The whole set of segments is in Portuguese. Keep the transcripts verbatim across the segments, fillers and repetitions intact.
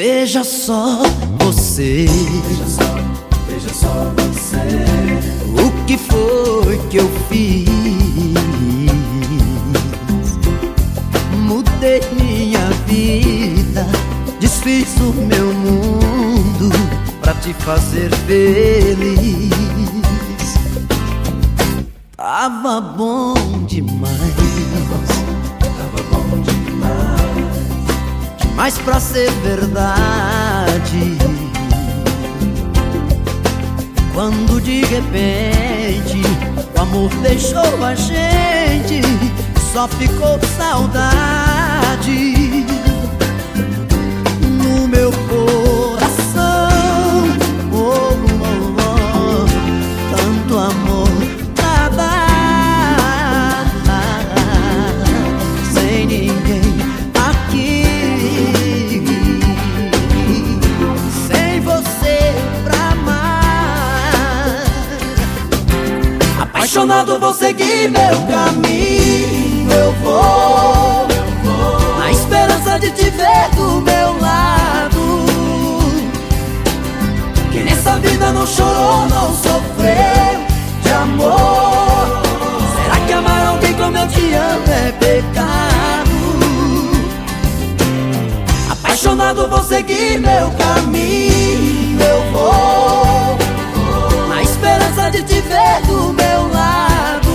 Veja só você, Veja só, veja só você. o que foi que eu fiz? Mudei minha vida, desfiz o meu mundo pra te fazer feliz. Tava bom demais, Tava bom demais, mas pra ser verdade, quando de repente o amor deixou a gente, só ficou saudade no meu coração. Oh, oh, oh, tanto amor pra dar, sem ninguém aqui, sem você pra amar. Apaixonado vou seguir meu caminho, eu vou, na esperança de te ver do meu lado, que nessa vida não chorou, não sofreu de amor. Será que amar alguém como eu te amo é pecado? Apaixonado vou seguir meu caminho, eu vou, na esperança de te ver do meu lado,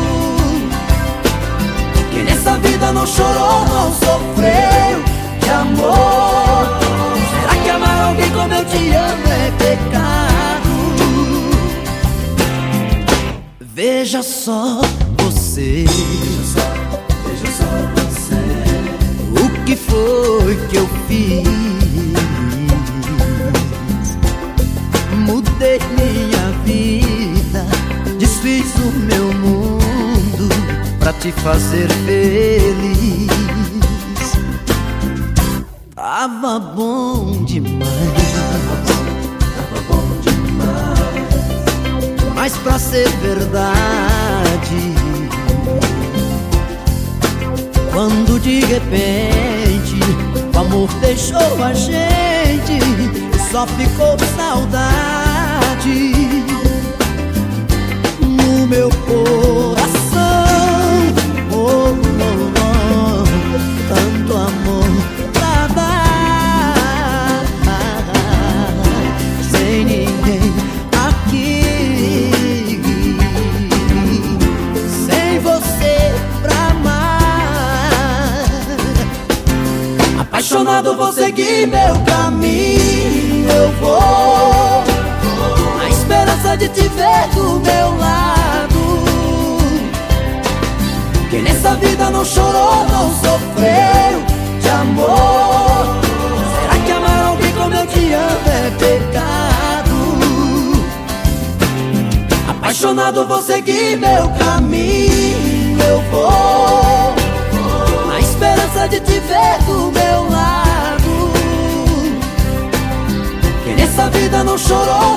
que nessa vida não chorou, não sofreu de amor. Será que amar alguém como eu te amo é pecado? Veja só você, veja só, veja só você. o que foi que eu fiz? Mudei minha vida, desfiz o meu mundo pra te fazer feliz. Tava bom demais, Tava bom demais, mas pra ser verdade, quando de repente o amor deixou a gente, só ficou saudade no meu coração. Oh, oh, oh, tanto amor pra dar, sem ninguém aqui, sem você pra amar. Apaixonado vou seguir meu caminho, eu vou, na esperança de te ver do meu lado, que nessa vida não chorou, não sofreu de amor. Será que amar alguém como eu te amo é pecado? Apaixonado vou seguir meu caminho, eu vou, na esperança de te ver do meu lado, que nessa vida não chorou,